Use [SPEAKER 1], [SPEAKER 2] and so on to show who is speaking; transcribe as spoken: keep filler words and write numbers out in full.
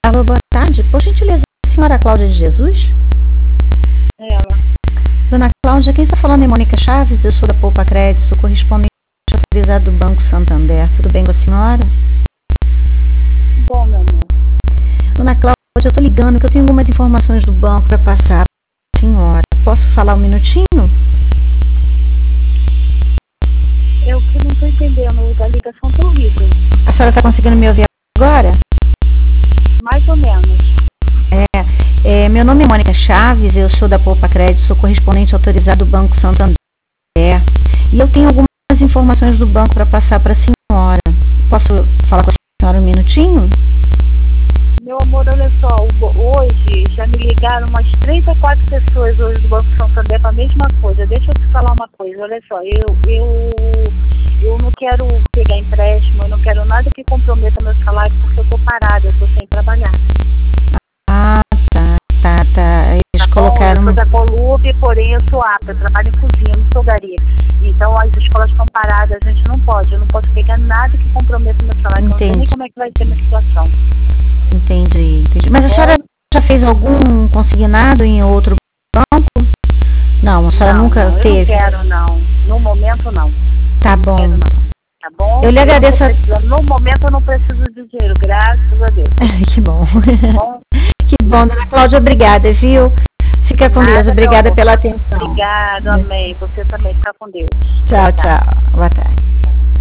[SPEAKER 1] Alô, boa tarde. Por gentileza, a senhora Cláudia de Jesus?
[SPEAKER 2] Ela.
[SPEAKER 1] Dona Cláudia, quem está falando é Mônica Chaves, eu sou da Poupa Crédito, sou correspondente autorizado do Banco Santander. Tudo bem com a senhora?
[SPEAKER 2] Bom, meu amor.
[SPEAKER 1] Dona Cláudia, eu estou ligando que eu tenho algumas informações do banco para passar para a senhora. Posso falar um minutinho?
[SPEAKER 2] Eu que não estou entendendo, a ligação está horrível.
[SPEAKER 1] A senhora está conseguindo me ouvir agora?
[SPEAKER 2] Mais ou menos.
[SPEAKER 1] É, é, meu nome é Mônica Chaves, eu sou da Poupa Crédito, sou correspondente autorizado do Banco Santander. E eu tenho algumas informações do banco para passar para a senhora. Posso falar com a senhora um minutinho?
[SPEAKER 2] Meu amor, olha só, hoje já me ligaram umas três a quatro pessoas hoje do Banco Santander para a mesma coisa. Deixa eu te falar uma coisa, olha só, eu, eu, eu não quero pegar empréstimo, eu não quero nada que comprometa meu salário porque eu estou parada, eu estou sem trabalhar.
[SPEAKER 1] Ah, tá, tá, tá. Eles
[SPEAKER 2] tá
[SPEAKER 1] colocaram...
[SPEAKER 2] Bom, eu sou da Colube, porém eu sou apta, eu trabalho em cozinha, não sou garia. Então as escolas estão paradas, a gente não pode, eu não posso pegar nada que comprometa meu salário, eu não sei nem como é que vai ser a minha situação.
[SPEAKER 1] Entendi, entendi. Mas a senhora já fez algum consignado em outro banco? Não, a senhora
[SPEAKER 2] não,
[SPEAKER 1] nunca
[SPEAKER 2] não,
[SPEAKER 1] teve?
[SPEAKER 2] Eu não quero, não. No momento, não.
[SPEAKER 1] Tá
[SPEAKER 2] não
[SPEAKER 1] bom.
[SPEAKER 2] Quero, não. Tá bom?
[SPEAKER 1] Eu lhe agradeço. A...
[SPEAKER 2] No momento, eu não preciso de dinheiro, graças a Deus.
[SPEAKER 1] Que bom.
[SPEAKER 2] Tá bom?
[SPEAKER 1] Que bom, dona Cláudia, obrigada, viu? Fica com
[SPEAKER 2] Nada,
[SPEAKER 1] Deus, obrigada pela atenção.
[SPEAKER 2] Obrigada, amém. Você também, fica com Deus.
[SPEAKER 1] Tchau, tchau. Boa tarde.